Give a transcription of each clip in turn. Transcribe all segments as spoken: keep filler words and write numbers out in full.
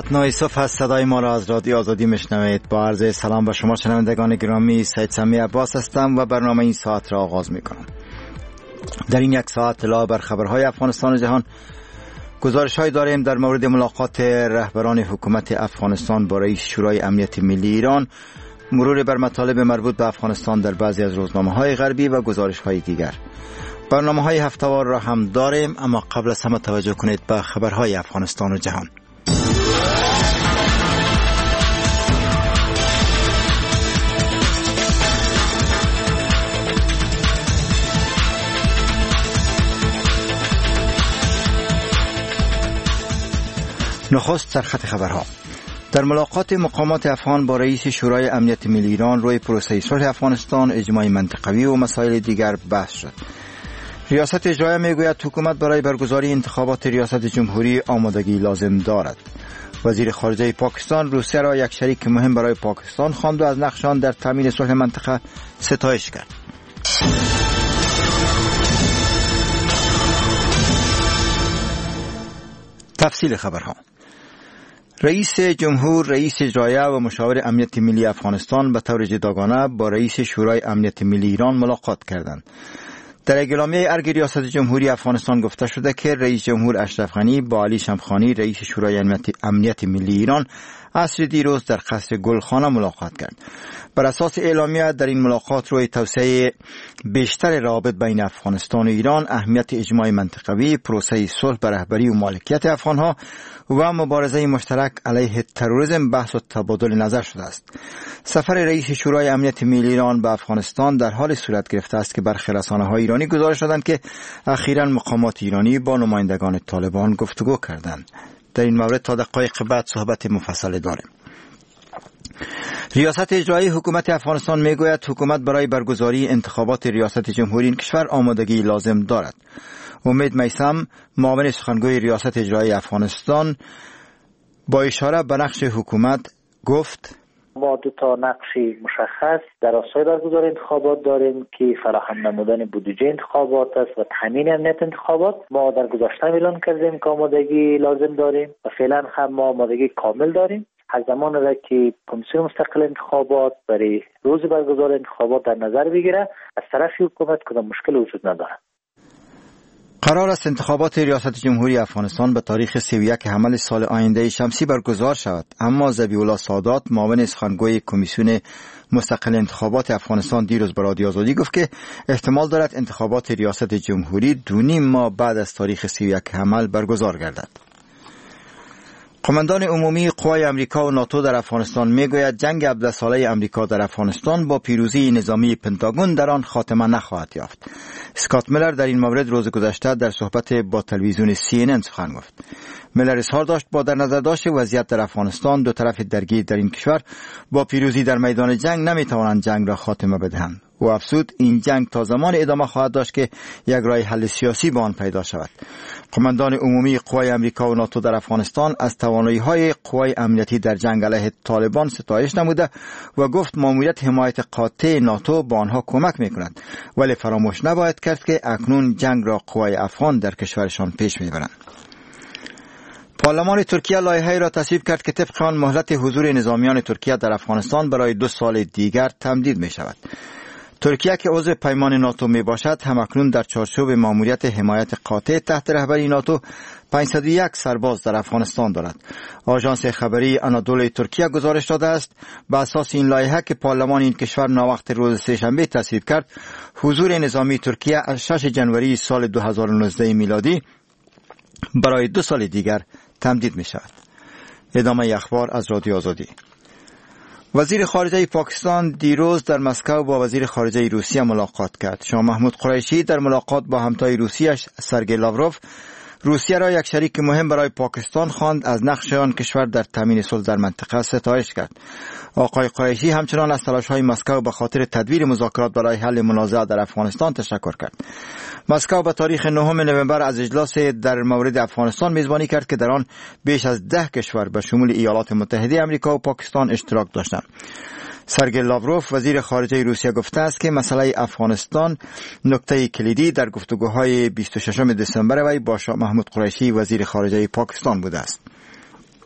نه صبح هست. صدای ما را از رادیو آزادی میشنوید. با عرض سلام به شما شنوندگان گرامی، سید سمی عباس هستم و برنامه این ساعت را آغاز میکنم. در این یک ساعت اطلاع بر خبرهای افغانستان و جهان، گزارش های داریم در مورد ملاقات رهبران حکومت افغانستان با رئیس شورای امنیت ملی ایران، مرور بر مطالب مربوط به افغانستان در بعضی از روزنامه های غربی و گزارش های دیگر. برنامه های هفته‌وار را هم داریم، اما قبل از همه توجه کنید به خبرهای افغانستان و جهان. نخست سرخط خبرها. در ملاقات مقامات افغان با رئیس شورای امنیت ملی ایران روی پروسه صلح افغانستان، اجماع منطقوی و مسائل دیگر بحث شد. ریاست اجرایی میگوید حکومت برای برگزاری انتخابات ریاست جمهوری آمادگی لازم دارد. وزیر خارجه پاکستان روسیه را یک شریک مهم برای پاکستان خواند و از نقش آن در تامین صلح منطقه ستایش کرد. تفصیل خبرها. رئیس جمهور، رئیس اجرایی و مشاور امنیت ملی افغانستان به طور جداگانه با رئیس شورای امنیت ملی ایران ملاقات کردند. در اعلامیه ارگ ریاست جمهوری افغانستان گفته شده که رئیس جمهور اشرف غنی با علی شمخانی، رئیس شورای امنیت ملی ایران، عصر دیروز در قصر گلخانه ملاقات کرد. بر اساس اعلامیه در این ملاقات روی توسعه بیشتر روابط بین افغانستان و ایران، اهمیت اجماع منطقوی، پروسه صلح به رهبری و مالکیت افغانها و مبارزه مشترک علیه تروریسم بحث و تبادل نظر شده است. سفر رئیس شورای امنیت ملی ایران به افغانستان در حال صورت گرفته است که برخی رسانه‌های ایرانی گزارش دادند که اخیراً مقامات ایرانی با نمایندگان طالبان گفتگو کردند. در این مورد تا دقایق بعد صحبت مفصل داریم. ریاست اجرایی حکومت افغانستان میگوید حکومت برای برگزاری انتخابات ریاست جمهوری این کشور آمادگی لازم دارد. امید میثم، معاون سخنگوی ریاست اجرایی افغانستان، با اشاره به نقش حکومت گفت: ما دو تا نقش مشخص در راستای برگزاری انتخابات داریم که فراهم نمودن بودجه انتخابات است و تامین امنیت انتخابات. ما در گذشته اعلان کردیم که آمادگی لازم داریم و فعلا هم ما آمادگی کامل داریم. هر زمان را که کمیسیون مستقل انتخابات برای روز برگزاری انتخابات در نظر بگیره، از طرف حکومت کدام مشکل وجود ندارد. قرار است انتخابات ریاست جمهوری افغانستان به تاریخ سی و یک حمل سال آینده شمسی برگزار شود، اما ذبیح الله سادات، معاون سخنگوی کمیسیون مستقل انتخابات افغانستان، دیروز به رادیو آزادی گفت که احتمال دارد انتخابات ریاست جمهوری دو نیم ماه بعد از تاریخ سی و یک حمل برگزار گردد. قماندان عمومی قوای امریکا و ناتو در افغانستان میگوید جنگ هفده ساله امریکا در افغانستان با پیروزی نظامی پنتاگون در آن خاتمه نخواهد یافت. اسکات میلر در این مورد روز گذشته در صحبت با تلویزیون سی ان ان سخن گفت. میلر اظهار داشت با در نظر داشت وضعیت در افغانستان، دو طرف درگیر در این کشور با پیروزی در میدان جنگ نمیتوانند جنگ را خاتمه بدهند. و افزود این جنگ تا زمان ادامه خواهد داشت که یک راه حل سیاسی با آن پیدا شود. قماندان عمومی قوای امریکا و ناتو در افغانستان از توانایی‌های قوای امنیتی در جنگ علیه طالبان ستایش نموده و گفت ماموریت حمایت قاطع ناتو با آنها کمک می‌کند، ولی فراموش نباید کرد که اکنون جنگ را قوای افغان در کشورشان پیش می‌برند. پارلمان ترکیه لایحه‌ای را تصویب کرد که طبق آن مهلت حضور نظامیان ترکیه در افغانستان برای دو سال دیگر تمدید می‌شود. ترکیه که عضو پیمان ناتو می باشد همکنون در چارچوب ماموریت حمایت قاطع تحت رهبری ناتو پانصد و یک سرباز در افغانستان دارد. آژانس خبری آنادولوی ترکیه گزارش داده است بر اساس این لایحه که پارلمان این کشور ناوقت روز سه‌شنبه تصویب کرد، حضور نظامی ترکیه از ششم جنوری سال دو هزار و نوزده میلادی برای دو سال دیگر تمدید می شود. ادامه اخبار از رادیو آزادی. وزیر خارجه پاکستان دیروز در مسکو با وزیر خارجه روسیه ملاقات کرد. شاه محمود قریشی در ملاقات با همتای روسیه‌اش سرگئی لاوروف روسیه را یک شریک مهم برای پاکستان خواند، از نقش آن کشور در تامین صلح در منطقه ستایش کرد. آقای قریشی همچنان از تلاش‌های مسکو به خاطر تدویر مذاکرات برای حل منازعه در افغانستان تشکر کرد. مسکو به تاریخ نهم نوامبر از اجلاس در مورد افغانستان میزبانی کرد که در آن بیش از ده کشور به شمول ایالات متحده آمریکا و پاکستان اشتراک داشتند. سرگئی لاوروف وزیر خارجه روسیه گفته است که مسئله افغانستان نکته کلیدی در گفتگوهای بیست و ششم دسامبر وی با شاه محمود قریشی وزیر خارجه پاکستان بوده است.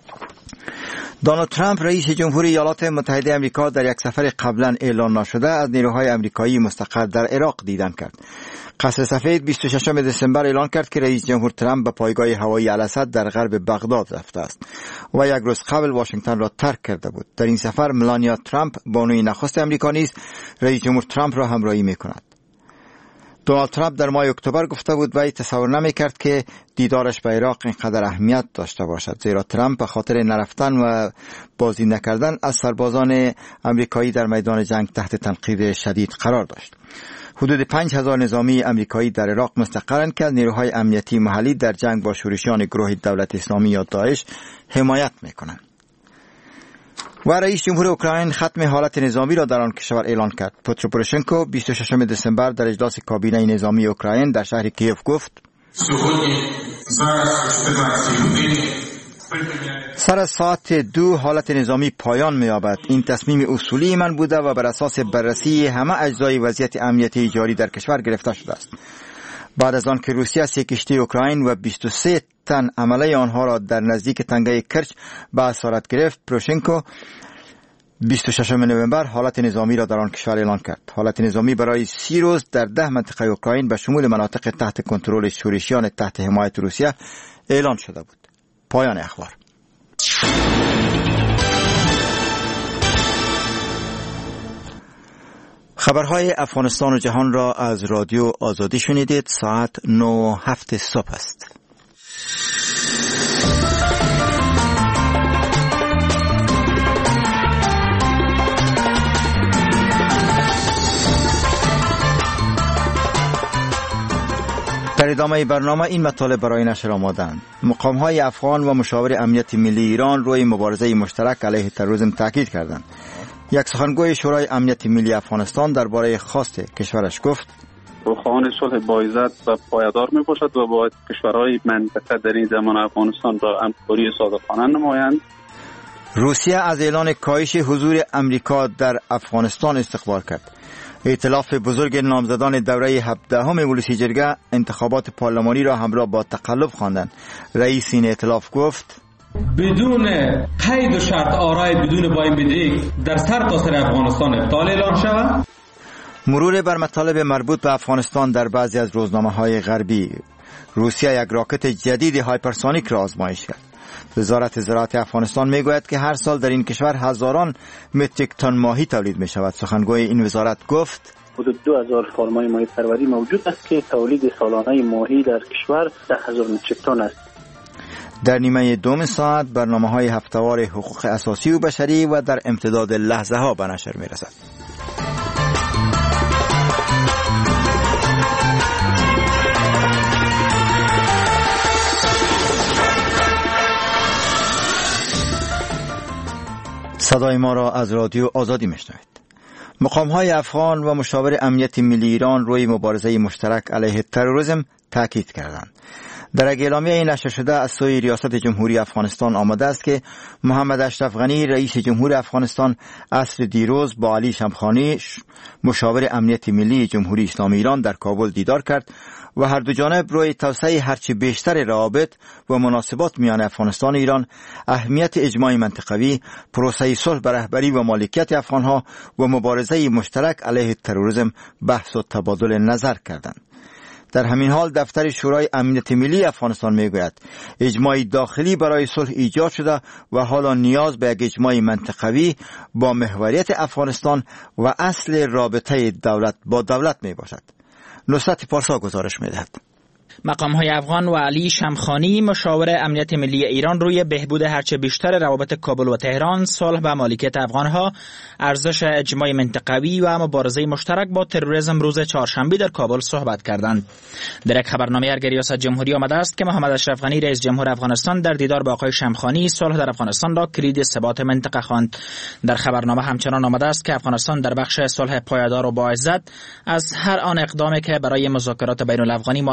دونالد ترامپ رئیس جمهوری ایالات متحده آمریکا در یک سفر قبلا اعلان نشده از نیروهای آمریکایی مستقر در عراق دیدن کرد. قصر سفید بیست و ششم دسامبر اعلان کرد که رئیس جمهور ترامپ به پایگاه هوایی الاسد در غرب بغداد رفته است و یک روز قبل واشنگتن را ترک کرده بود. در این سفر ملانیا ترامپ بانوی نخست آمریکا نیز رئیس جمهور ترامپ را همراهی می‌کند. دونالد ترامپ در ماه اکتبر گفته بود وی تصور نمی‌کرد که دیدارش به عراق اینقدر اهمیت داشته باشد، زیرا ترامپ به خاطر نرفتن و بازی نکردن از سربازان آمریکایی در میدان جنگ تحت تنقید شدید قرار داشت. حدود پنج هزار نظامی آمریکایی در عراق مستقرند که نیروهای امنیتی محلی در جنگ با شورشیان گروه دولت اسلامی یا داعش حمایت می‌کنند. و رئیس جمهور اوکراین ختم حالت نظامی را در آن کشور اعلان کرد. پترو پوروشنکو بیست و ششم دسامبر در اجلاس کابینه نظامی اوکراین در شهر کیف گفت: سر از ساعت دو حالت نظامی پایان می‌یابد. این تصمیم اصولی من بوده و بر اساس بررسی همه اجزای وضعیت امنیتی جاری در کشور گرفته شده است. بعد از آن که روسیه سه کشتی اوکراین و بیست و سه تن عمله آنها را در نزدیک تنگه کرچ به اسارت گرفت، پوروشنکو بیست و ششم نوامبر حالت نظامی را در آن کشور اعلان کرد. حالت نظامی برای سی روز در ده منطقه اوکراین به شمول مناطق تحت کنترل شورشیان تحت حمایت روسیه اعلان شده بود. پایان اخبار. خبرهای افغانستان و جهان را از رادیو آزادی شنیدید. ساعت نه و هفت صبح است. در ادامه برنامه این مطالب برای نشر آمادند. مقام‌های افغان و مشاور امنیت ملی ایران روی مبارزه مشترک علیه تروریسم تاکید کردند. یک سخنگوی شورای امنیت ملی افغانستان درباره خواست کشورش گفت: خواهان صلح باعزت و پایدار می باشد و باید کشورهای منطقه در این زمان افغانستان را همکاری صادقانه نمایند. روسیه از اعلان کاهش حضور امریکا در افغانستان استقبال کرد. ائتلاف بزرگ نامزدان دوره هفدهم ولسی جرگه انتخابات پارلمانی را همراه با تقلب خواندند. رئیس این ائتلاف گفت: بدون قید و شرط آرای بدون بایمدریک در سر تا سر افغانستان ابطال اعلان شود. مرور بر مطالب مربوط به افغانستان در بعضی از روزنامه‌های غربی. روسیه یک راکت جدید هایپرسونیک را آزمایش کرد. وزارت زراعت افغانستان میگوید که هر سال در این کشور هزاران متریک تن ماهی تولید می شود. سخنگوی این وزارت گفت: حدود دو هزار فرمای ماهی پروری موجود است که تولید سالانه ماهی در کشور ده هزار متریک تن است. در نیمه دوم ساعت برنامه‌های هفته‌وار حقوق اساسی و بشری و در امتداد لحظه ها به نشر می رسد. صدای ما را از رادیو آزادی میشنوید. مقام‌های افغان و مشاور امنیت ملی ایران روی مبارزه مشترک علیه تروریسم تاکید کردند. در اعلامیه نشر شده از سوی ریاست جمهوری افغانستان آمده است که محمد اشرف غنی رئیس جمهور افغانستان عصر دیروز با علی شمخانی مشاور امنیت ملی جمهوری اسلامی ایران در کابل دیدار کرد و هر دو جانب روی توسعه هرچه بیشتر روابط و مناسبات میان افغانستان و ایران، اهمیت اجماع منطقوی، پروسه صلح به رهبری و مالکیت افغانها و مبارزه مشترک علیه تروریسم بحث و تبادل نظر کردند. در همین حال دفتر شورای امنیت ملی افغانستان میگوید اجماع داخلی برای صلح ایجاد شده و حالا نیاز به یک اجماع منطقوی با محوریت افغانستان و اصل رابطه دولت با دولت می باشد. نصرت پارسا گزارش میدهد. مقام‌های افغان و علی شمخانی مشاور امنیت ملی ایران روی بهبود هرچه بیشتر روابط کابل و تهران، صلح و مالکیت افغان‌ها، ارزش اجماع منطقوی و مبارزه مشترک با تروریسم روز چهارشنبه در کابل صحبت کردند. در یک خبرنامه ارگ ریاست جمهوری آمده است که محمد اشرف غنی رئیس جمهور افغانستان در دیدار با آقای شمخانی صلح در افغانستان را کلید ثبات منطقه خواند. در خبرنامه همچنان آمده است که افغانستان در بخش صلح پایدار و باعزت از هر آن اقدامی که برای مذاکرات بین الافغانی مؤثر تمام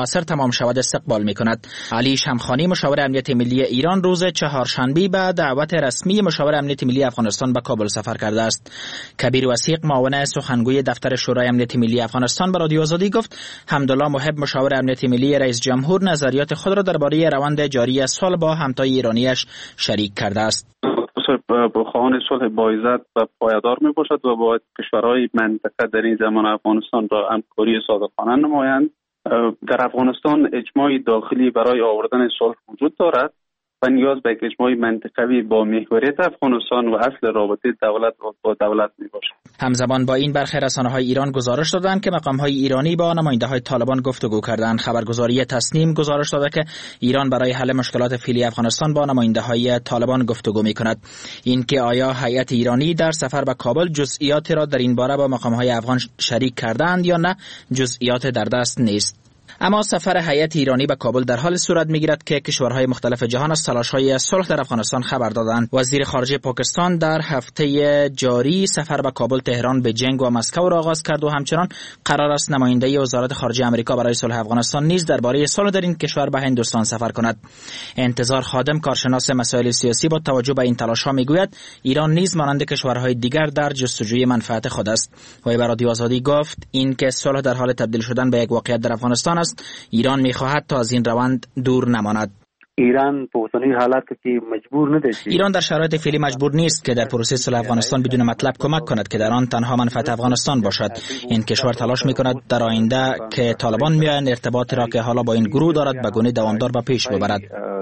اتمام شود استقبال می‌کند. علی شمخانی مشاور امنیت ملی ایران روز چهارشنبه به دعوت رسمی مشاور امنیت ملی افغانستان به کابل سفر کرده است. کبیر وثیق معاون سخنگوی دفتر شورای امنیت ملی افغانستان به رادیو آزادی گفت حمدالله محب مشاور امنیت ملی رئیس جمهور نظریات خود را درباره روند جاری صلح با همتای ایرانیش شریک کرده است. خواهان صلح باعزت و پایدار می باشد و باید کشورهای منطقه در این زمان افغانستان را همکاری صادقانه نمایند. در افغانستان اجماع داخلی برای آوردن صلح وجود دارد و نیاز به اجماع منطقوی با محوریت افغانستان و اصل رابطه دولت با دولت می باشد. همزمان با این برخی رسانه‌های ایران گزارش دادند که مقام‌های ایرانی با نماینده‌های طالبان گفتگو کردند. خبرگزاری تسنیم گزارش داده که ایران برای حل مشکلات فعلی افغانستان با نماینده‌های طالبان گفتگو می‌کند. این که آیا هیئت ایرانی در سفر به کابل جزئیاتی را در این باره با مقام‌های افغان شریک کردند یا نه جزئیات در دست نیست. اما سفر هیئت ایرانی به کابل در حال صورت می‌گیرد که کشورهای مختلف جهان از تلاش‌های صلح در افغانستان خبر دادند. وزیر خارجه پاکستان در هفته جاری سفر به کابل، تهران، بیجینگ و مسکو را آغاز کرد و همچنان قرار است نماینده وزارت خارجه آمریکا برای صلح افغانستان نیز درباره صلح در این کشور به هندوستان سفر کند. انتظار خادم، کارشناس مسائل سیاسی، با توجه به این تلاش‌ها می‌گوید ایران نیز مانند کشورهای دیگر در جستجوی منفعت خود است. و به رادیو آزادی گفت این که صلح در حال تبدیل شدن به یک واقعیت در افغانستان است، ایران می‌خواهد تا از این روند دور نماند. ایران په اوسنی حالت کې مجبور نه دی. ایران در شرایط فعلی مجبور نیست که در پروسه صلح افغانستان بدون مطلب کمک کند که در آن تنها منفعت افغانستان باشد. این کشور تلاش می‌کند در آینده که طالبان میان ارتباطی را که حالا با این گروه دارد به گونه دوامدار به پیش ببرد.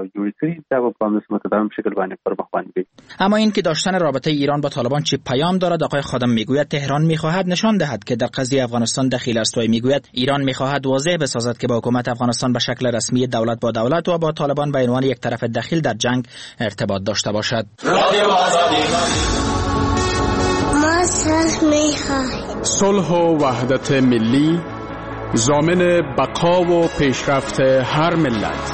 اما این که داشتن رابطه ایران با طالبان چه پیام دارد، آقای خادم میگوید تهران می‌خواهد نشان دهد که در قضیه افغانستان دخیل است و میگوید ایران می‌خواهد واضح بسازد که با حکومت افغانستان به شکل رسمی دولت با دولت و با طالبان به عنوان یک طرف دخیل در جنگ ارتباط داشته باشد. ما صلح می‌خواهیم. صلح و وحدت ملی ضامن بقا و پیشرفت هر ملت.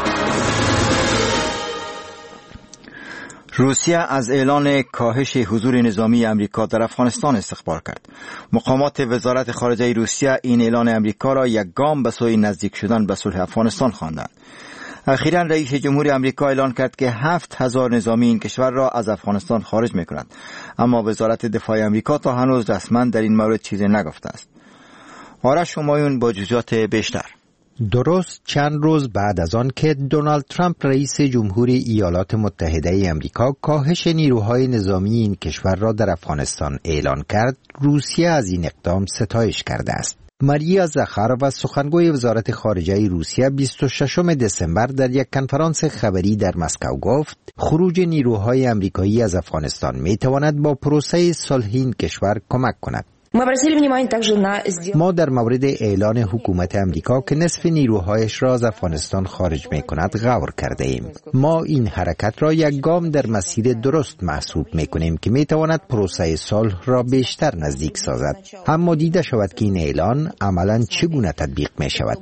روسیه از اعلان کاهش حضور نظامی امریکا در افغانستان استقبال کرد. مقامات وزارت خارجه روسیه این اعلان امریکا را یک گام به سوی نزدیک شدن به صلح افغانستان خواندند. اخیراً رئیس جمهور آمریکا اعلان کرد که هفت هزار نظامی این کشور را از افغانستان خارج می‌کند، اما وزارت دفاع آمریکا تا هنوز رسما در این مورد چیزی نگفته است. آرش همایون با جزئیات بیشتر. درست چند روز بعد از آن که دونالد ترامپ رئیس جمهوری ایالات متحده آمریکا کاهش نیروهای نظامی این کشور را در افغانستان اعلان کرد، روسیه از این اقدام ستایش کرده است. ماریا زاخارova سخنگوی وزارت خارجه روسیه بیست و ششم دسامبر در یک کنفرانس خبری در مسکو گفت خروج نیروهای آمریکایی از افغانستان میتواند با پروسه صلح این کشور کمک کند. ما در مورد اعلان حکومت امریکا که نصف نیروهایش را از افغانستان خارج می کند غور کرده ایم. ما این حرکت را یک گام در مسیر درست محسوب می کنیم که می تواند پروسه صلح را بیشتر نزدیک سازد. اما دیده شود که این اعلان عملاً چگونه تطبیق می شود.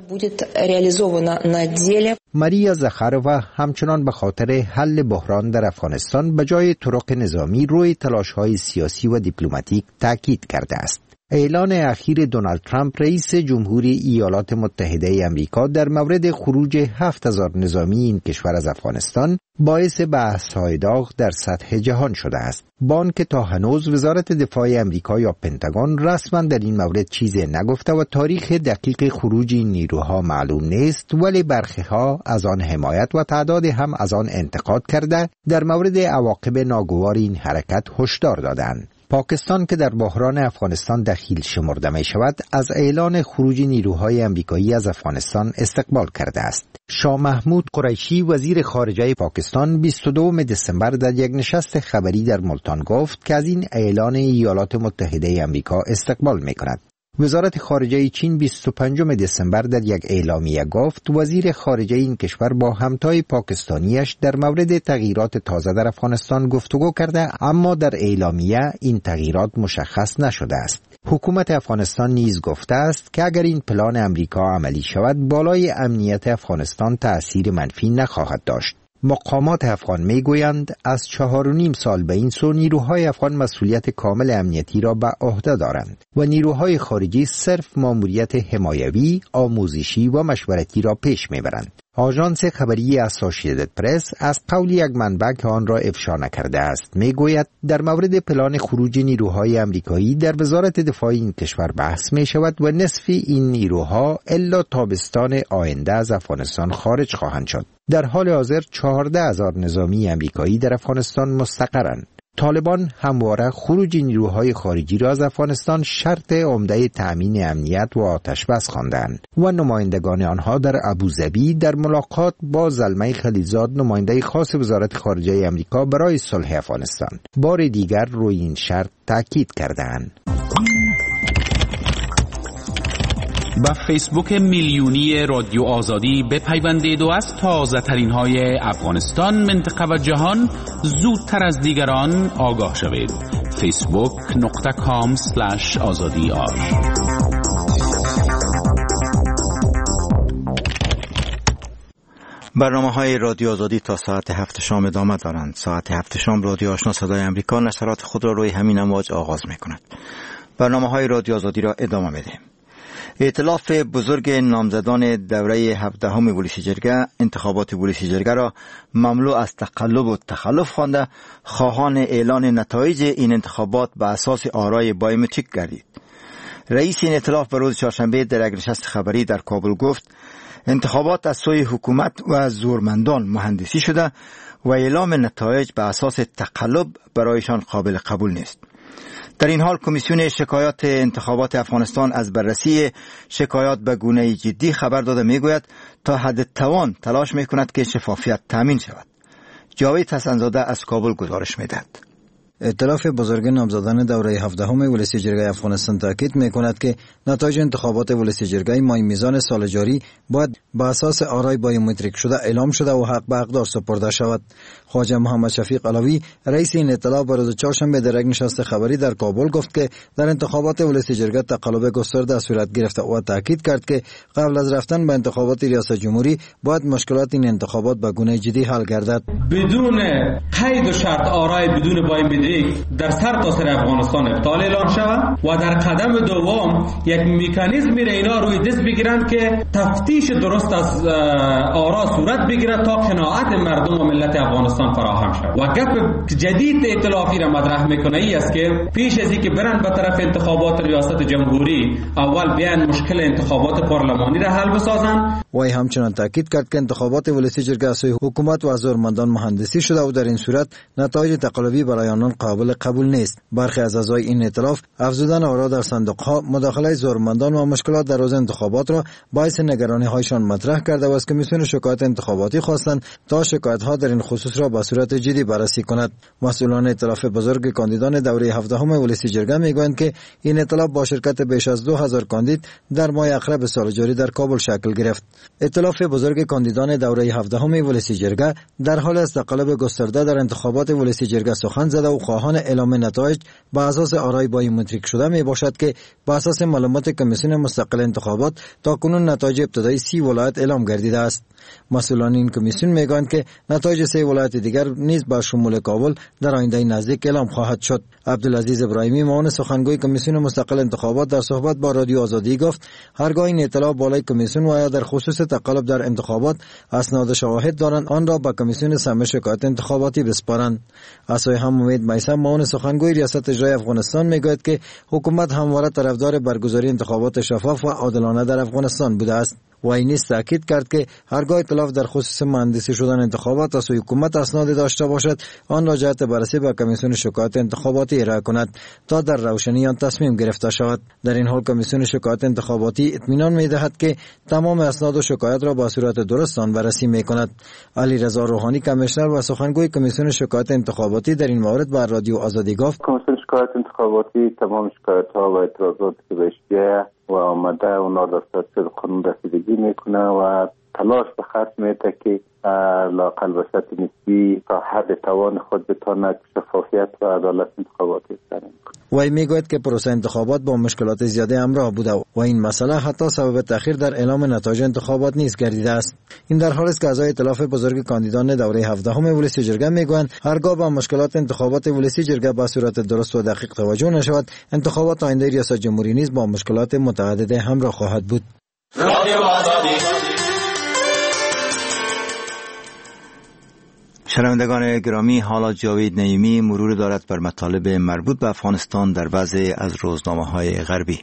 ماریا زاخارova همچنان به خاطر حل بحران در افغانستان به جای طرق نظامی روی تلاش‌های سیاسی و دیپلماتیک تاکید کرده است. اعلان اخیر دونالد ترامپ رئیس جمهوری ایالات متحده آمریکا در مورد خروج هفت هزار نظامی این کشور از افغانستان باعث بحث‌های داغ در سطح جهان شده است. با آنکه تا هنوز وزارت دفاع آمریکا یا پنتاگون رسما در این مورد چیزی نگفته و تاریخ دقیق خروج این نیروها معلوم نیست، ولی برخی‌ها از آن حمایت و تعداد هم از آن انتقاد کرده در مورد عواقب ناگوار این حرکت هشدار دادند. پاکستان که در بحران افغانستان دخیل شمرده می شود، از اعلان خروج نیروهای آمریکایی از افغانستان استقبال کرده است. شاه محمود قریشی وزیر خارجه پاکستان بیست و دوم دسامبر در یک نشست خبری در ملتان گفت که از این اعلان ایالات متحده آمریکا استقبال می کند. وزارت خارجه چین بیست و پنجم دسامبر در یک اعلامیه گفت وزیر خارجه این کشور با همتای پاکستانیش در مورد تغییرات تازه در افغانستان گفتگو کرده، اما در اعلامیه این تغییرات مشخص نشده است. حکومت افغانستان نیز گفته است که اگر این پلان امریکا عملی شود، بالای امنیت افغانستان تأثیر منفی نخواهد داشت. مقامات افغان میگویند از چهار و نیم سال به این سو نیروهای افغان مسئولیت کامل امنیتی را به عهده دارند و نیروهای خارجی صرف ماموریت حمایوی، آموزشی و مشورتی را پیش میبرند. آژانس خبری اسوسییتد پرس از قول یک منبع که آن را افشا نکرده است میگوید در مورد پلان خروج نیروهای امریکایی در وزارت دفاع این کشور بحث می شود و نصف این نیروها الا تابستان آینده از افغانستان خارج خواهند شد. در حال حاضر چهارده هزار نظامی امریکایی در افغانستان مستقرند. طالبان همواره خروج نیروهای خارجی را از افغانستان شرط عمده تأمین امنیت و آتشبس خواندند و نمایندگان آنها در ابوظبی در ملاقات با زلمه خلیلزاد نماینده خاص وزارت خارجه امریکا برای صلح افغانستان بار دیگر روی این شرط تاکید کردند. با فیسبوک میلیونی رادیو آزادی بپیوندید و از تازه ترین های افغانستان، منطقه و جهان زودتر از دیگران آگاه شوید. فیسبوک نقطه کام سلش آزادی آر. برنامه های رادیو آزادی تا ساعت هفت شام ادامه دارند. ساعت هفت شام رادیو آشنا صدای امریکا نشرات خود را روی همین امواج آغاز می کند. برنامه های رادیو آزادی را ادامه می دهیم. ائتلاف بزرگ نامزدان دوره هفدهم ولسی جرگه انتخابات ولسی جرگه را مملو از تقلب و تخلف خوانده خواهان اعلان نتایج این انتخابات به اساس آرای بایومتریک گردید. رئیس این ائتلاف به روز چهارشنبه در یک نشست خبری در کابل گفت انتخابات از سوی حکومت و زورمندان مهندسی شده و اعلام نتایج به اساس تقلب برایشان قابل قبول نیست. در این حال کمیسیون شکایات انتخابات افغانستان از بررسی شکایات به گونه جدی خبر داده میگوید تا حد توان تلاش میکند که شفافیت تامین شود. جاوید حسن‌زاده از کابل گزارش میدهد. ائتلاف بزرگ نامزدان دوره هفدهم ولسی جرگه افغانستان تاکید میکند که نتایج انتخابات ولسی جرگه ماه میزان سال جاری باید به اساس آرای بایومتریک شده اعلام شده و حق به حقدار سپرده شود. خواجه محمد شفیق علوی رئیس این ائتلاف به روز چهارشنبه در یک نشست خبری در کابل گفت که در انتخابات ولسی جرگه تقلب گسترده صورت گرفته و تاکید کرد که قبل از رفتن به انتخابات ریاست جمهوری باید مشکلات این انتخابات به گونه جدی حل گردد. بدون قید و شرط آرای بدون بایومتریک در سر تا سر افغانستان ابطال اعلان شود و در قدم دوم یک مکانیزمی را اینا روی دست بگیرند که تفتیش درست از آرا صورت بگیرد تا قناعت مردم و ملت افغانستان فراهم شود. و گپ جدید ائتلافی را مطرح میکنه ای است که پیش از اینکه برند به طرف انتخابات ریاست جمهوری اول بیان مشکل انتخابات پارلمانی را حل بسازند. و همچنان تاکید کرد که انتخابات ولسی جرگه از سوی حکومت و زورمندان مهندسی شده و در این صورت نتایج تقلبی برای آنان قابل قبول نیست. برخی از اعضای این ائتلاف افزودن آرا در صندوق‌ها، مداخله زورمندان و مشکلات در روز انتخابات را باعث نگرانی هایشان مطرح کرده و از کمیسیون شکایات انتخاباتی خواستند تا شکایت‌ها در این خصوص را به صورت جدی بررسی کند. مسئولان ائتلاف بزرگ کاندیدان دوره هفدهم ولسی جرگه میگویند که این ائتلاف با شرکت بیش از دو هزار کاندید در ماه اخیر سال جاری در کابل شکل گرفت. ائتلاف بزرگ کاندیدان دوره هفدهم ولسی جرگه در حال است تقلب گسترده در انتخابات ولسی جرگه سخن زده و خواهان اعلام نتایج با اساس آرای بایومتریک شده می باشد که با اساس معلومات کمیسیون مستقل انتخابات تاکنون نتایج ابتدایی سی ولایت اعلام گردیده است. مسئولان این کمیسیون میگویند که نتایج سه ولایت دیگر نیز با شمول کابل در آینده نزدیک اعلام خواهد شد. عبدالعزیز ابراهیمی معاون سخنگوی کمیسیون مستقل انتخابات در صحبت با رادیو آزادی گفت هرگاه این اطلاع بالای کمیسیون و یا در خصوص تقلب در انتخابات اسناد شواهد دارند آن را به کمیسیون سمع شکایت انتخاباتی بسپارند. اسای هم امید میثم معاون سخنگوی ریاست اجرایی افغانستان میگوید که حکومت همواره طرفدار برگزاری انتخابات شفاف و عادلانه در افغانستان بوده است. و این نیز تاکید کرد که هرگاه ائتلاف در خصوص مهندسی شدن انتخابات از سوی حکومت اسناد داشته باشد آن را جهت بررسی به کمیسیون شکایات انتخاباتی ارائه کند تا در روشنی آن تصمیم گرفته شود. در این حال کمیسیون شکایات انتخاباتی اطمینان می‌دهد که تمام اسناد و شکایات را با صورت درست آن بررسی می‌کند. علیرضا روحانی کمیشنر و سخنگوی کمیسیون شکایات انتخاباتی در این مورد با رادیو آزادی گفت کمیسیون شکایات انتخاباتی تمام شکایت‌ها و اعتراضاتی که بهش بیاید و آمده اونا را به قانون رسیدگی میکنه و تلاش به خرج میده که لااقل به سطح نسبی تا حد توان خود بتواند شفافیت و عدالت انتخاباتی تامین کنه. وی میگوید که پروسه انتخابات با مشکلات زیاده همراه بوده و این مسئله حتی سبب تأخیر در اعلام نتایج انتخابات نیز گردیده است. این در حالی است که اعضای ائتلاف بزرگ کاندیدان دوره هفدهم ولسی جرگه میگویند هرگاه با مشکلات انتخابات ولسی جرگه به صورت درست و دقیق توجه نشود، انتخابات آینده ریاست جمهوری نیز با مشکلات متعدد همراه خواهد بود. شنوندگان گرامی، حالا جاوید نعیمی مرور دارد بر مطالب مربوط به افغانستان در بعضی از روزنامه‌های غربی.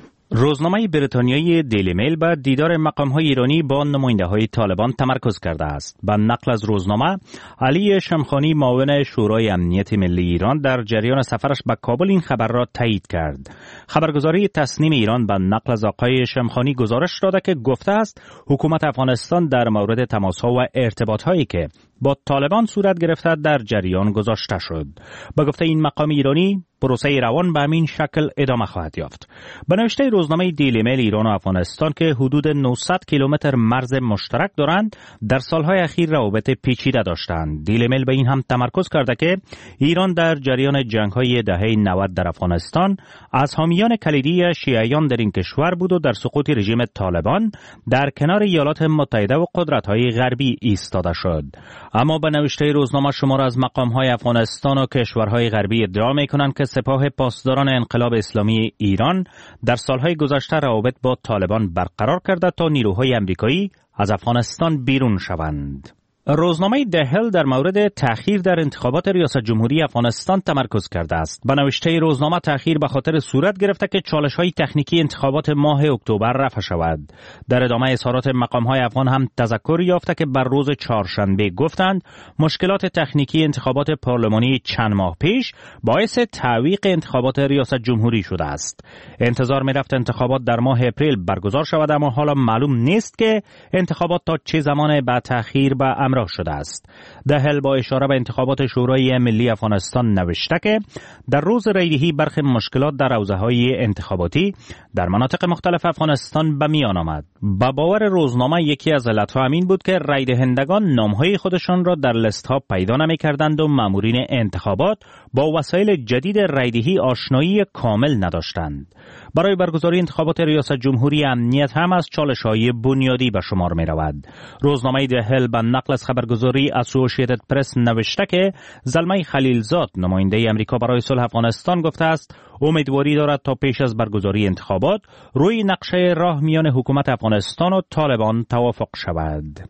روزنامه بریتانیایی دیلی میل به دیدار مقام‌های ایرانی با نماینده‌های طالبان تمرکز کرده است. به نقل از روزنامه، علی شمخانی معاون شورای امنیت ملی ایران در جریان سفرش به کابل این خبر را تایید کرد. خبرگزاری تصنیم ایران به نقل از آقای شمخانی گزارش داده که گفته است حکومت افغانستان در مورد تماس‌ها و ارتباط‌هایی که با طالبان صورت گرفته در جریان گذاشته شد. با گفته این مقام ایرانی، پروسه روان به همین شکل ادامه خواهد یافت. به نوشته روزنامه دیلی میل، ایران و افغانستان که حدود نهصد کیلومتر مرز مشترک دارند، در سالهای اخیر روابط پیچیده داشتند. دیلی میل به این هم تمرکز کرده که ایران در جریان جنگ‌های دهه نود در افغانستان از حامیان کلیدی شیعیان در این کشور بود و در سقوط رژیم طالبان در کنار ایالات متحده و قدرت‌های غربی ایستاده شد. اما به نوشته روزنامه شمار از مقام‌های افغانستان و کشورهای غربی ادعا می‌کنند که سپاه پاسداران انقلاب اسلامی ایران در سالهای گذشته روابط با طالبان برقرار کرده تا نیروهای امریکایی از افغانستان بیرون شوند. روزنامه دهل در مورد تأخیر در انتخابات ریاست جمهوری افغانستان تمرکز کرده است. به نوشته روزنامه، تأخیر به خاطر صورت گرفته که چالش‌های تکنیکی انتخابات ماه اکتبر رفع شود. در ادامه اظهارات مقام‌های افغان هم تذکر یافته که بر روز چهارشنبه گفتند مشکلات تکنیکی انتخابات پارلمانی چند ماه پیش باعث تعویق انتخابات ریاست جمهوری شده است. انتظار می‌رفت انتخابات در ماه اپریل برگزار شود، اما حالا معلوم نیست که انتخابات تا چه زمان بعد تأخیر به امر شده است. دهل با اشاره به انتخابات شورای ملی افغانستان نوشته که در روز ریدهی برخی مشکلات در حوزه‌های انتخاباتی در مناطق مختلف افغانستان به میان آمد. با باور روزنامه، یکی از علتها همین بود که رایدهندگان نام‌های خودشان را در لست‌ها پیدا نمی‌کردند و مامورین انتخابات با وسایل جدید رایدهی آشنایی کامل نداشتند. برای برگزاری انتخابات ریاست جمهوری امنیت هم از چالش‌های بنیادی به شمار می‌رود. روزنامه دهل به نقل از خبرگزاری اسوسییتد پرس نوشته که زلمه خلیلزاد، نماینده امریکا برای صلح افغانستان، گفته است امیدواری دارد تا پیش از برگزاری انتخابات روی نقشه راه میان حکومت افغانستان و طالبان توافق شود.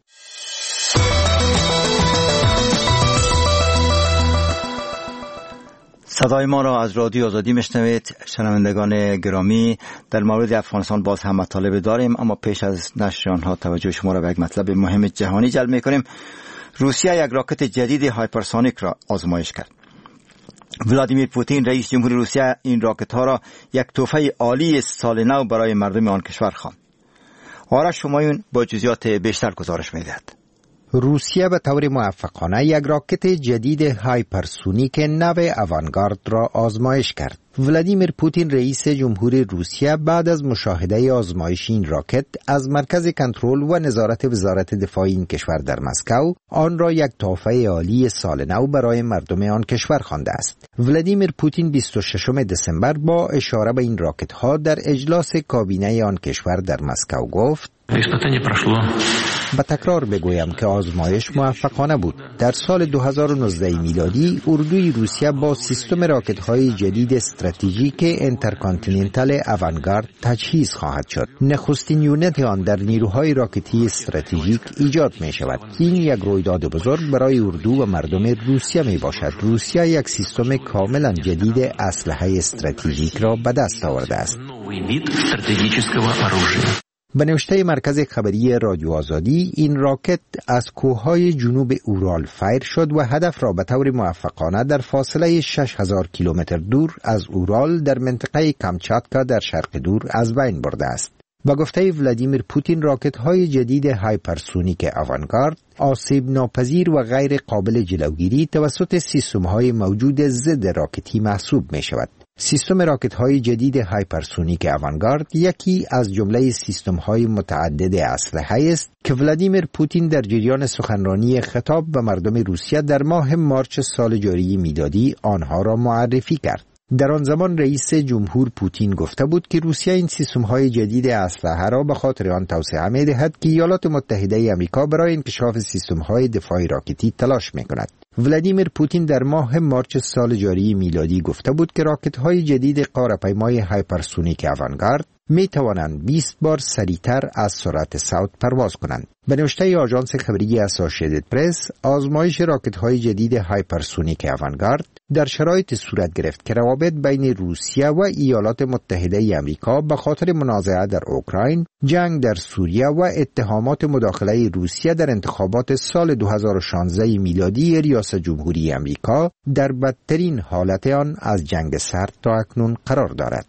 صدای ما را از رادیو آزادی میشنوید. شنوندگان گرامی، در مورد افغانستان باز هم مطالب داریم، اما پیش از نشر آنها توجه شما را به یک مطلب مهم جهانی جلب میکنیم. روسیه یک راکت جدید هایپرسونیک را آزمایش کرد. ولادیمیر پوتین رئیس جمهور روسیه این راکت ها را یک تحفه عالی سال نو برای مردم آن کشور خواند. آرش شمایون با جزئیات بیشتر گزارش میدهد. روسیه به طور موفقانه یک راکت جدید هایپرسونیک نو اوانگارد را آزمایش کرد. ولادیمیر پوتین رئیس جمهور روسیه بعد از مشاهده آزمایش این راکت از مرکز کنترل و نظارت وزارت دفاع این کشور در مسکو آن را یک تحفه عالی سال نو برای مردم آن کشور خوانده است. ولادیمیر پوتین بیست و ششم دسامبر با اشاره به این راکت ها در اجلاس کابینه آن کشور در مسکو گفت: با تکرار بگویم که آزمایش موفقانه بود. در سال دو هزار و نوزده میلادی اردوی روسیه با سیستم راکت‌های جدید استراتژیک اینترکانتیننتال اوانگارد تجهیز خواهد شد. نخستین یونت آن در نیروهای راکتی استراتژیک ایجاد می شود. این یک رویداد بزرگ برای اردو و مردم روسیه می باشد. روسیه یک سیستم کاملا جدید اسلحه استراتژیک را به دست آورده است. به نوشته مرکز خبری رادیو آزادی، این راکت از کوههای جنوب اورال فایر شد و هدف را به طور موفقانه در فاصله شش هزار کیلومتر دور از اورال در منطقه کامچاتکا در شرق دور از بین برده است. با گفته ولادیمیر پوتین، راکت‌های جدید هایپرسونیک اوانگارد آسیب ناپذیر و غیر قابل جلوگیری توسط سیستم‌های موجود ضد راکتی محسوب می‌شود. سیستم راکت‌های جدید هایپرسونیک اوانگارد یکی از جمله سیستم‌های متعدد اسلحه است که ولادیمیر پوتین در جریان سخنرانی خطاب به مردم روسیه در ماه مارچ سال جاری میلادی آنها را معرفی کرد. در آن زمان رئیس جمهور پوتین گفته بود که روسیه این سیستم‌های جدید اسلحه را به خاطر آن توسعه می‌دهد که ایالات متحده آمریکا برای انکشاف سیستم‌های دفاعی راکتی تلاش می‌کند. ولادیمیر پوتین در ماه مارچ سال جاری میلادی گفته بود که راکت‌های جدید غاره‌پیمای هایپرسونیک آوانگارد می توانند بیست بار سریعتر از سرعت صوت پرواز کنند. به نوشته آژانس خبری اسوسییتد پرس، آزمایش راکت‌های جدید هایپرسونیک آوانگارد در شرایط صورت گرفت که روابط بین روسیه و ایالات متحده آمریکا به خاطر منازعه در اوکراین، جنگ در سوریه و اتهامات مداخله روسیه در انتخابات سال دو هزار و شانزده میلادی ریاست جمهوری آمریکا در بدترین حالت آن از جنگ سرد تا اکنون قرار دارد.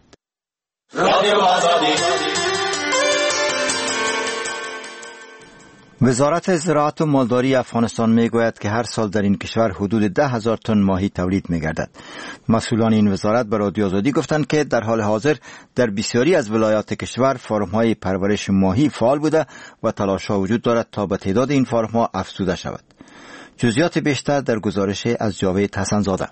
وزارت زراعت و مالداری افغانستان میگوید که هر سال در این کشور حدود ده هزار تن ماهی تولید میگردد. مسئولان این وزارت به رادیو آزادی گفتند که در حال حاضر در بسیاری از ولایات کشور فارم‌های پرورش ماهی فعال بوده و تلاش‌ها وجود دارد تا به تعداد این فارم‌ها افزوده شود. جزئیات بیشتر در گزارش از جاوید حسن‌زاده.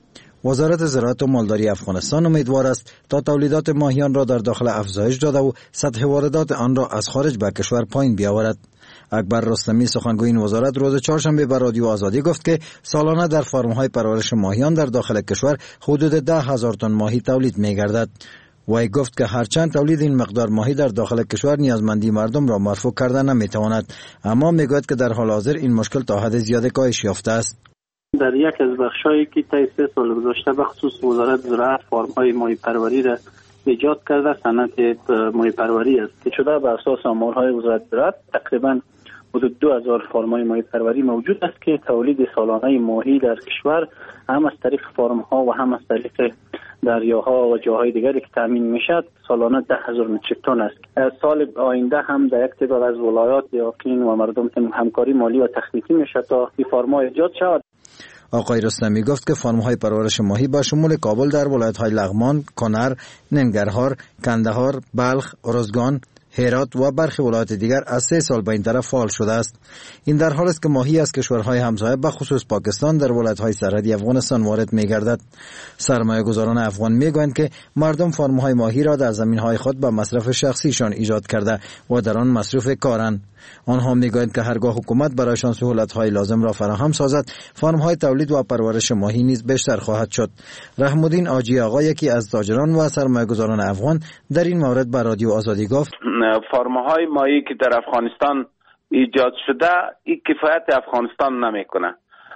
وزارت زراعت و مالداری افغانستان امیدوار است تا تولیدات ماهیان را در داخل افزایش داده و سطح واردات آن را از خارج به کشور پایین بیاورد. اکبر رستمی سخنگوی این وزارت روز چهارشنبه به رادیو آزادی گفت که سالانه در فارم‌های پرورش ماهیان در داخل کشور حدود ده هزار تن ماهی تولید می‌گردد. وی گفت که هرچند تولید این مقدار ماهی در داخل کشور نیازمندی مردم را مرفوع کرده نمی‌تواند، اما می‌گوید که در حال حاضر این مشکل تا حد زیادی کاهش یافته است. در یک از بخشایی که طی سه سال گذشته به خصوص وزارت زراعت فارم‌های ماهی پروری را ایجاد کرده، صنعت ماهی پروری است که شده بر اساس آمارهای وزارت زراعت تقریبا حدود دو هزار فارم‌های ماهی پروری موجود است که تولید سالانه ماهی در کشور هم از طریق فارم‌ها و هم از طریق دریاها و جاهای دیگری که تامین میشد سالانه ده هزار متریک تن است. سال آینده هم در یک تعداد از ولایات یقین و مردم همکاری مالی و تخنیکی میشه تا این فارم‌ها ایجاد شود. آقای رستمی گفت که فارم‌های پرورش ماهی با شمول کابل در ولایت‌های لغمان، کنر، ننگرهار، کندهار، بلخ، ارزگان، هرات و برخی ولایات دیگر از سه سال به این طرف فعال شده است. این در حالی است که ماهی از کشورهای همسایه به خصوص پاکستان در ولایت‌های سرحدی افغانستان وارد می‌گردد. سرمایه‌گذاران افغان می‌گویند که مردم فارم‌های ماهی را در زمین‌های خود به مصرف شخصیشان ایجاد کرده و در آن مصروف کارند. آنها می‌گویند که هرگاه حکومت برایشان سهولت‌های لازم را فراهم سازد، فارم‌های تولید و پرورش ماهی نیز بیشتر خواهد شد. رحم‌الدین آجی آقا، یکی از تاجران و سرمایه‌گذاران افغان، در این مورد به رادیو آزادی گفت: فارم‌های ماهی که در افغانستان ایجاد شده این کفایت افغانستان نمیکنه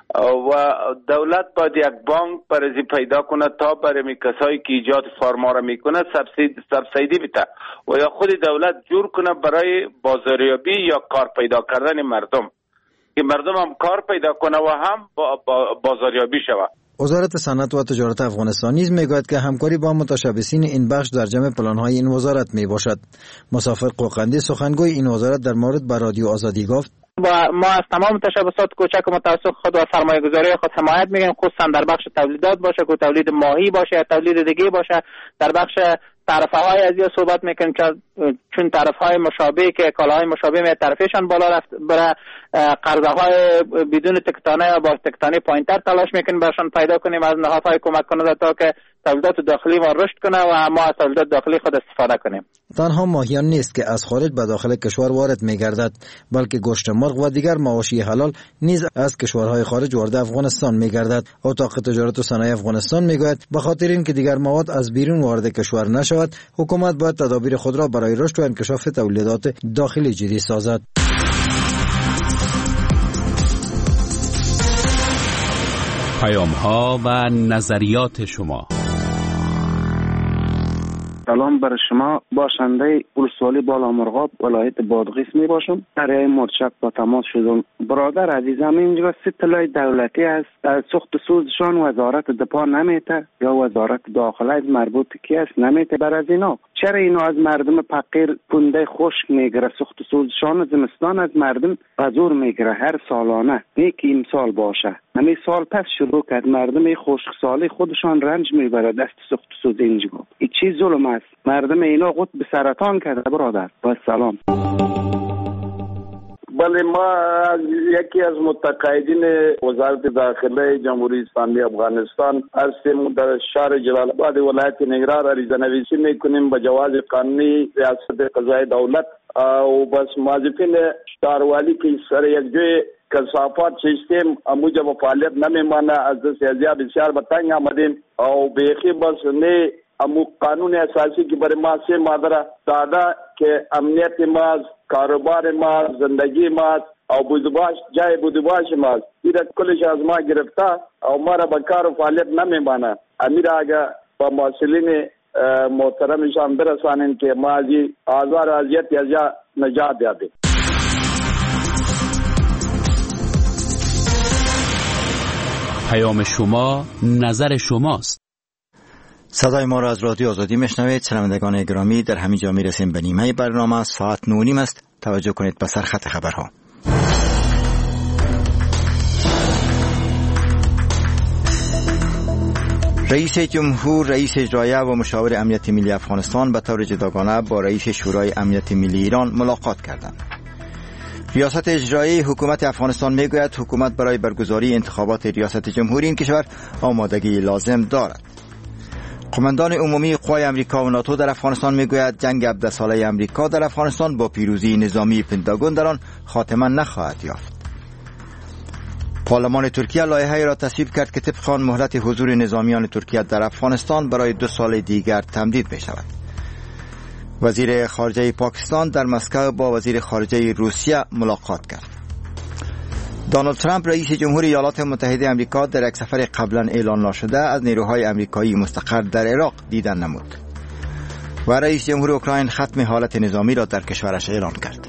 و دولت باید یک بانک برای پیدا کنه تا برای کسایی که ایجاد فارما را میکنه سبسید سبسیدی بده و یا خود دولت جور کنه برای بازاریابی یا کار پیدا کردن مردم که مردم هم کار پیدا کنه و هم با با بازاریابی شود. وزارت صنعت و تجارت افغانستان نیز میگوید که همکاری با متشبثین این بخش در جمع پلان‌های این وزارت میباشد. مسافر قوقندی سخنگوی این وزارت در مورد به رادیو آزادی گفت: با ما از تمام تشبثات کوچک و متوسط خود و سرمایه‌گذاری خود حمایت می‌کنیم، خصوصا در بخش تولیدات باشه، که تولید ماهی باشه یا تولید دیگه باشه. در بخش تعرفه‌های از یا صحبت می‌کنیم چون تعرفه‌های مشابه که کالاهای مشابه می تعرفه‌شان بالا رفت، برای قرضه‌های بدون تکتانه یا با تکتانه پایین‌تر تلاش می‌کنیم برشان پیدا کنیم از نهادهای کمک کننده تا که تولیدات داخلی ما رشد کنه و ما از تولیدات داخلی خود استفاده کنیم. تنها ماهیان نیست که از خارج به داخل کشور وارد می‌گردد، بلکه گوشت مرغ و دیگر مواشی حلال نیز از کشورهای خارج وارد افغانستان می‌گردد. اتاق تجارت و صنایع افغانستان می‌گوید به خاطر اینکه دیگر مواد از بیرون وارد کشور نشود، حکومت باید تدابیر خود را برای رشد و انکشاف تولیدات داخلی جدی سازد. پیام‌ها و نظریات شما. سلام بر شما، باشنده ولسوالی بالامرغاب ولایت بادغیس می باشم. در مرچک با تماس شدم. برادر عزیزم اینجا سه طلای دولتی است، سوخت سوزشان وزارت دفاع نمیته یا وزارت داخله مربوط کی است نمیته بر از اینا. چرا اینا از مردم فقیر پونده خشک میگیره؟ سوخت سوزشان زمستان از مردم غزور میگیره هر سالانه. یکی امسال باشه، همین سال پس شروع کرد مردم خشک سالی خودشان رنج میبره دست سوخت سوز اینجا. این چی ظلم است؟ مردم اینا خود به سرطان کرده برادر. با سلام. بله، ما یکی از متقاعدین وزارت داخله جمهوری اسلامی افغانستان هستیم. در شهر جلال آباد ولایت ننگرهار عریضه نویسی میکنیم به جواز قانونی ریاست قضای دولت و بس موظفین شهروالی که سر یک جای کثافات سیستم موجب فعالیت نمیمانه از دست ازیا بسیار به تنگ آمدیم او بیخی بس نه امو قانون اساسی که برای ما سه مادر داده که امنیت ما، کاروبار ما، زندگی ما او بودباش جای بودباش ما این کلش از ما گرفته او ما را به کار و فعالیت نمیمانه. امیر آگه با مسئولین محترمشان برسانیم که ما از آزار و اذیت ازیا نجات یابیم. پیام شما، نظر شماست. صدای ما را از رادیو آزادی میشنوید. شنوندگان گرامی، در همین جا میرسیم به نیمه برنامه. ساعت نه و نیم است. توجه کنید به سرخط خبرها. رئیس جمهور، رئیس اجرایه و مشاور امنیت ملی افغانستان به طور جداگانه با رئیس شورای امنیت ملی ایران ملاقات کردند. ریاست اجرایی حکومت افغانستان میگوید حکومت برای برگزاری انتخابات ریاست جمهوری این کشور آمادگی لازم دارد. قماندان عمومی قوای امریکا و ناتو در افغانستان میگوید جنگ هفده ساله امریکا در افغانستان با پیروزی نظامی پنتاگون در آن خاتمه نخواهد یافت. پارلمان ترکیه لایحه‌ای را تصویب کرد که طبق آن مهلت حضور نظامیان ترکیه در افغانستان برای دو سال دیگر تمدید می شود. وزیر خارجه پاکستان در مسکو با وزیر خارجه روسیه ملاقات کرد. دونالد ترامپ رئیس جمهور ایالات متحده آمریکا در یک سفر قبلا اعلان نشده از نیروهای آمریکایی مستقر در عراق دیدن نمود و رئیس جمهور اوکراین ختم حالت نظامی را در کشورش اعلان کرد.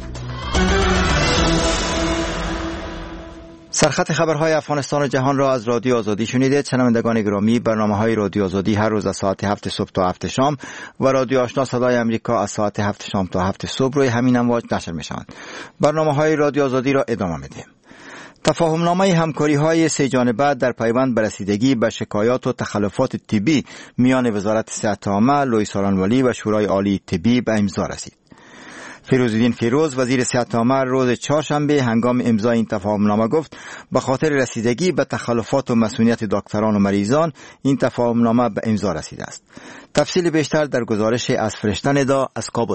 سرخط خبرهای افغانستان و جهان را از رادیو آزادی شنیدید. شنوندگان گرامی، برنامه‌های رادیو آزادی هر روز از ساعت هفت صبح تا هفت شام و رادیو آشنا صدای امریکا از ساعت هفت شام تا هفت صبح روی همین امواج نشر می‌شوند. برنامه‌های رادیو آزادی را ادامه می‌دهیم. تفاهم‌نامه همکاری‌های سه جانبه در پیوند به رسیدگی به شکایات و تخلفات طبی میان وزارت صحت عامه، لوی سارنوالی و شورای عالی طبی به امضا رسید. فیروزالدین فیروز وزیر صحت عامه روز چهارشنبه هنگام امضای این تفاهمنامه گفت به خاطر رسیدگی به تخلفات و مسئولیت دکتران و مریضان این تفاهمنامه به امضا رسیده است. تفصیل بیشتر در گزارش از فرشته ندا از کابل.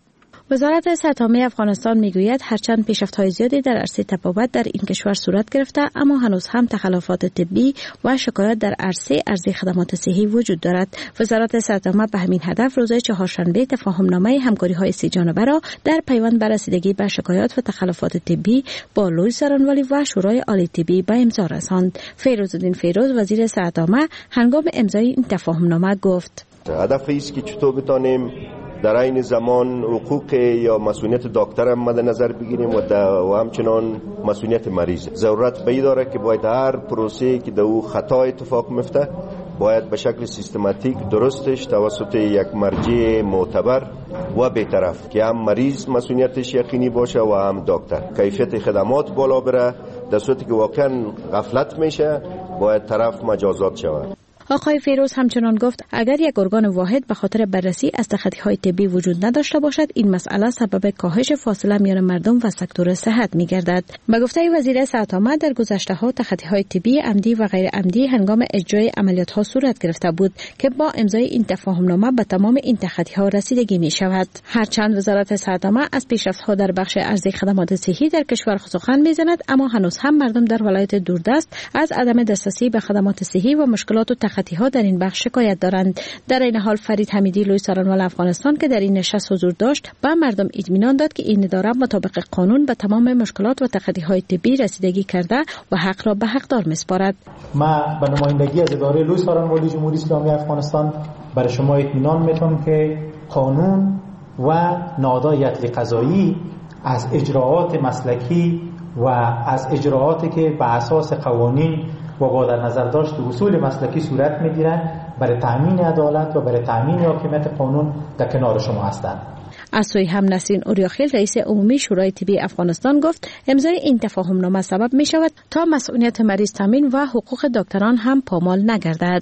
وزارت صحت عامه افغانستان میگوید هرچند پیشرفت‌های زیادی در عرصه تبابت در این کشور صورت گرفته، اما هنوز هم تخلفات طبی و شکایات در عرصه ارزی خدمات صحی وجود دارد. وزارت صحت عامه به همین هدف روز چهارشنبه تفاهمنامه همکاری‌های سه جانبه را در پیوند به رسیدگی به شکایات و تخلفات طبی با لوی سارنوالی و شورای عالی طبی به امضا رساند. فیروزالدین فیروز وزیر صحت عامه هنگام امضای این تفاهمنامه گفت: هدف است که چطور بتانیم در این زمان حقوق یا مسئولیت دکتر هم مد نظر بگیریم و, و همچنان مسئولیت مریض. ضرورت به این داره که باید هر پروسه که در او خطا اتفاق میفته باید به شکل سیستماتیک درستش توسط یک مرجع معتبر و بی‌طرف که هم مریض مسئولیتش یقینی باشه و هم دکتر کیفیت خدمات بالا بره. در صورتی که واقعا غفلت میشه باید طرف مجازات شود. آقای فیروز همچنان گفت اگر یک ارگان واحد به خاطر بررسی از تخطی‌های طبی وجود نداشته باشد، این مسئله سبب کاهش فاصله میان مردم و سکتور صحت می‌گردد. به گفته وزیر صحت عامه در گذشته‌ها تخطی‌های طبی عمدی و غیر عمدی هنگام اجرای عملیات‌ها صورت گرفته بود که با امضای این تفاهمنامه به تمام این تخطی‌ها رسیدگی می‌شود. هرچند وزارت صحت عامه از پیشرفت‌ها در بخش ارزی خدمات صحی در کشور سخن می‌زند، اما هنوز هم مردم در ولایت دوردست از عدم دسترسی به خدمات صحی و مشکلات و خطی‌ها در این بخش شکایت دارند. در این حال فرید حمیدی لوی سارنوال افغانستان که در این نشست حضور داشت به مردم اطمینان داد که این اداره مطابق قانون به تمام مشکلات و تخطی‌های طبی رسیدگی کرده و حق را به حقدار می‌سپارد. ما به نمایندگی از اداره لوی سارنوالی جمهوری اسلامی افغانستان برای شما اطمینان می‌دهم که قانون و نهادهای عدل قضایی از اجراعات مسلکی و از اجراعاتی که به اساس قوانین و با در نظر داشت اصول مسلکی صورت می‌گیرند برای تامین عدالت و برای تامین حاکمیت قانون در کنار شما هستند. از سوی هم نسرین اوریاخیل رئیس عمومی شورای طبی افغانستان گفت امضای این تفاهمنامه سبب می شود تا مسئولیت مریض تامین و حقوق دکتران هم پامال نگردد.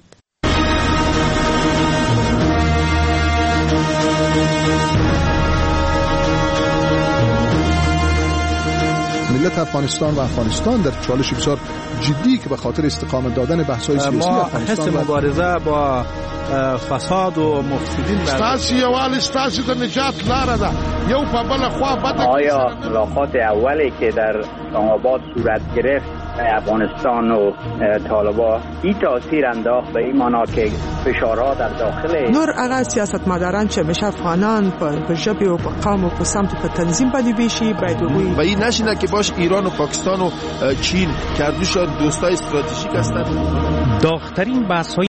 ملت افغانستان و افغانستان در چالش بسیار جدی که به خاطر استقامت دادن بحث‌های سیاسی افغانستان ما حس مبارزه با فساد و مفسدین ستاسي یوال ستاسي د نجات لاره ده یو په بل خوا بد. آیا ملاقات اولی که در اسلام آباد صورت گرفت افغانستان و طالبان این تاثیر انداخت به این معنا که فشارها در داخل نور هغه سیاستمداران چې مشه افغانان په ژبه او په قوم او په سمت په تنظیم باندې ویشي باید وګوري و این نشینه که باش ایران و پاکستان و چین که دوشان دوستای استراتژیک هستند. داغ‌ترین بحث‌های